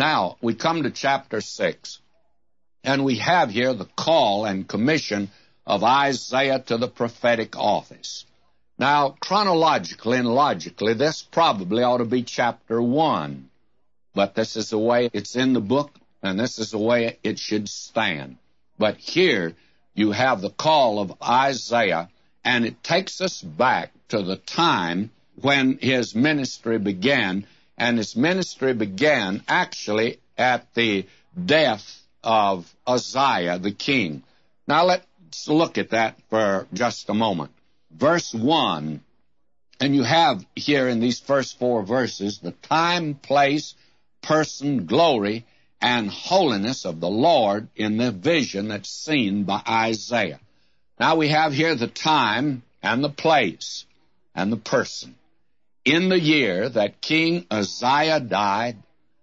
Now, we come to chapter 6, and we have here the call and commission of Isaiah to the prophetic office. Now, chronologically and logically, this probably ought to be chapter 1, but this is the way it's in the book, and this is the way it should stand. But here you have the call of Isaiah, and it takes us back to the time when his ministry began, and his ministry began actually at the death of Uzziah the king. Now let's look at that for just a moment. Verse 1, and you have here in these first 4 verses the time, place, person, glory, and holiness of the Lord in the vision that's seen by Isaiah. Now we have here the time and the place and the person. In the year that King Uzziah died,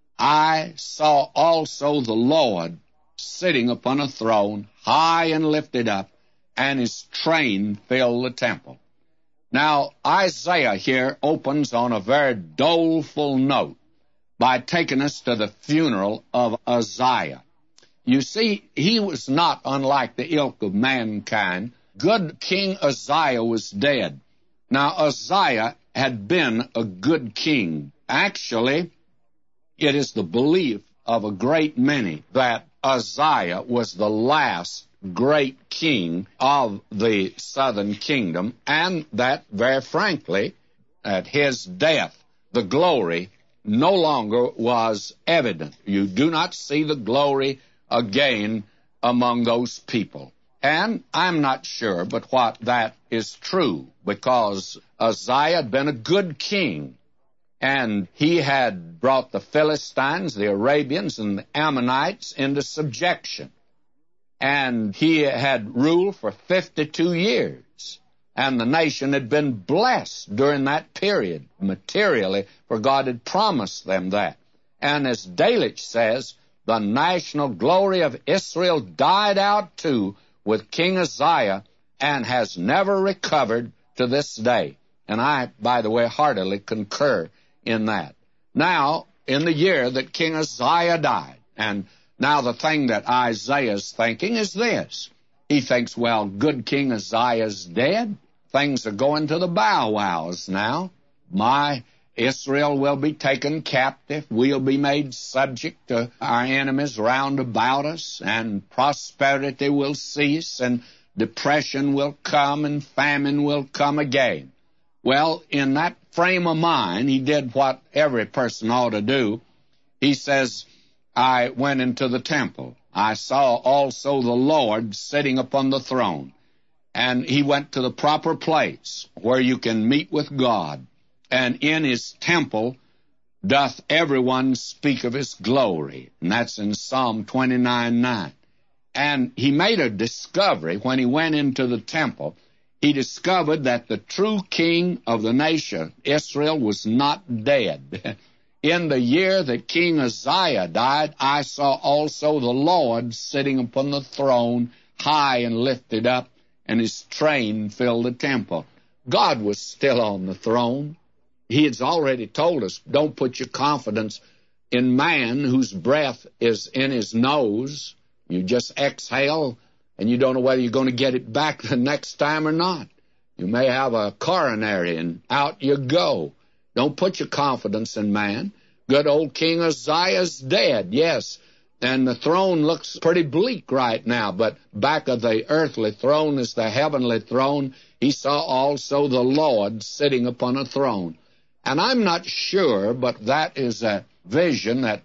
I saw also the Lord sitting upon a throne, high and lifted up, and his train filled the temple. Now, Isaiah here opens on a very doleful note by taking us to the funeral of Uzziah. You see, he was not unlike the ilk of mankind. Good King Uzziah was dead. Now, Uzziah had been a good king. Actually, it is the belief of a great many that Uzziah was the last great king of the southern kingdom, and that, very frankly, at his death, the glory no longer was evident. You do not see the glory again among those people. And I'm not sure but what that is true, because Uzziah had been a good king, and he had brought the Philistines, the Arabians, and the Ammonites into subjection. And he had ruled for 52 years, and the nation had been blessed during that period, materially, for God had promised them that. And as Delitzsch says, the national glory of Israel died out too with King Uzziah and has never recovered to this day. And I, by the way, heartily concur in that. Now, in the year that King Uzziah died, and now the thing that Isaiah's thinking is this. He thinks, well, good King Uzziah's dead. Things are going to the bow-wows now. My Israel will be taken captive. We'll be made subject to our enemies round about us, and prosperity will cease, and depression will come, and famine will come again. Well, in that frame of mind, he did what every person ought to do. He says, I went into the temple. I saw also the Lord sitting upon the throne. And he went to the proper place where you can meet with God. And in his temple doth everyone speak of his glory. And that's in Psalm 29:9. And he made a discovery when he went into the temple. He discovered that the true king of the nation, Israel, was not dead. In the year that King Uzziah died, I saw also the Lord sitting upon the throne, high and lifted up, and his train filled the temple. God was still on the throne. He has already told us, don't put your confidence in man whose breath is in his nose. You just exhale, and you don't know whether you're going to get it back the next time or not. You may have a coronary, and out you go. Don't put your confidence in man. Good old King Uzziah's dead, yes, and the throne looks pretty bleak right now, but back of the earthly throne is the heavenly throne. He saw also the Lord sitting upon a throne. And I'm not sure, but that is a vision that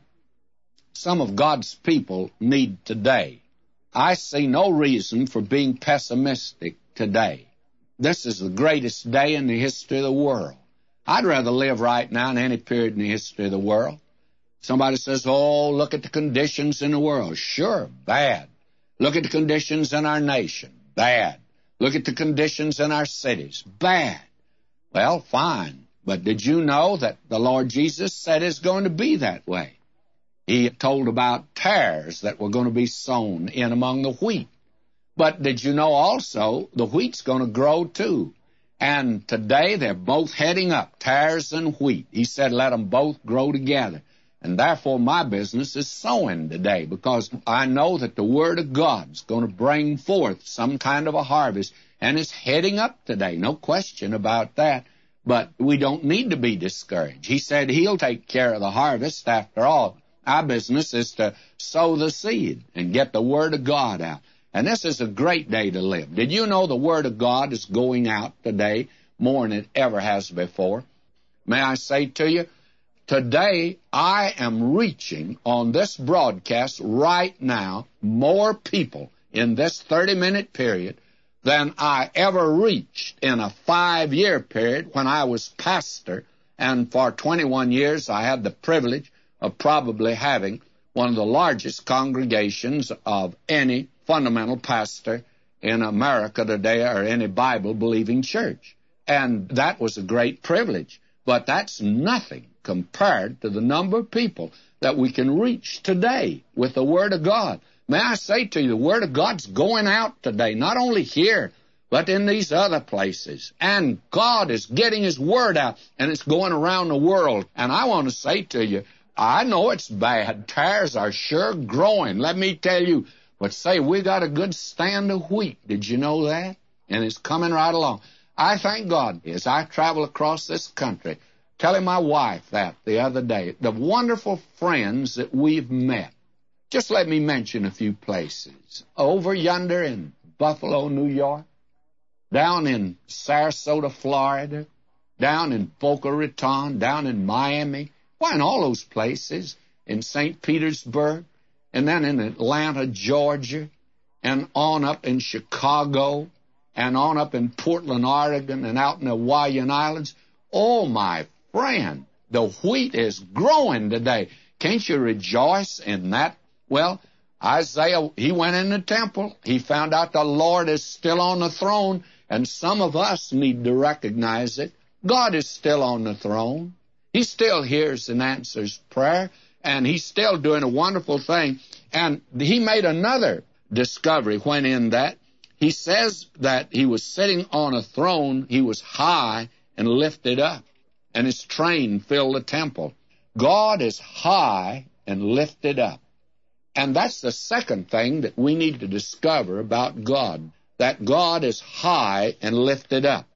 some of God's people need today. I see no reason for being pessimistic today. This is the greatest day in the history of the world. I'd rather live right now in any period in the history of the world. Somebody says, oh, look at the conditions in the world. Sure, bad. Look at the conditions in our nation. Bad. Look at the conditions in our cities. Bad. Well, fine. But did you know that the Lord Jesus said it's going to be that way? He told about tares that were going to be sown in among the wheat. But did you know also the wheat's going to grow too? And today they're both heading up, tares and wheat. He said let them both grow together. And therefore, my business is sowing today, because I know that the Word of God is going to bring forth some kind of a harvest, and it's heading up today, no question about that. But we don't need to be discouraged. He said He'll take care of the harvest after all. Our business is to sow the seed and get the Word of God out. And this is a great day to live. Did you know the Word of God is going out today more than it ever has before? May I say to you, today I am reaching on this broadcast right now more people in this 30-minute period than I ever reached in a 5-year period when I was pastor. And for 21 years I had the privilege of probably having one of the largest congregations of any fundamental pastor in America today, or any Bible-believing church. And that was a great privilege. But that's nothing compared to the number of people that we can reach today with the Word of God. May I say to you, the Word of God's going out today, not only here, but in these other places. And God is getting His Word out, and it's going around the world. And I want to say to you, I know it's bad. Tares are sure growing, let me tell you. But say, we got a good stand of wheat. Did you know that? And it's coming right along. I thank God as I travel across this country, telling my wife that the other day, the wonderful friends that we've met. Just let me mention a few places. Over yonder in Buffalo, New York, down in Sarasota, Florida, down in Boca Raton, down in Miami, why, in all those places, in St. Petersburg, and then in Atlanta, Georgia, and on up in Chicago, and on up in Portland, Oregon, and out in the Hawaiian Islands. Oh, my friend, the wheat is growing today. Can't you rejoice in that? Well, Isaiah, he went in the temple. He found out the Lord is still on the throne, and some of us need to recognize it. God is still on the throne. He still hears and answers prayer, and He's still doing a wonderful thing. And He made another discovery when in that He says that He was sitting on a throne, He was high and lifted up, and His train filled the temple. God is high and lifted up. And that's the second thing that we need to discover about God, that God is high and lifted up.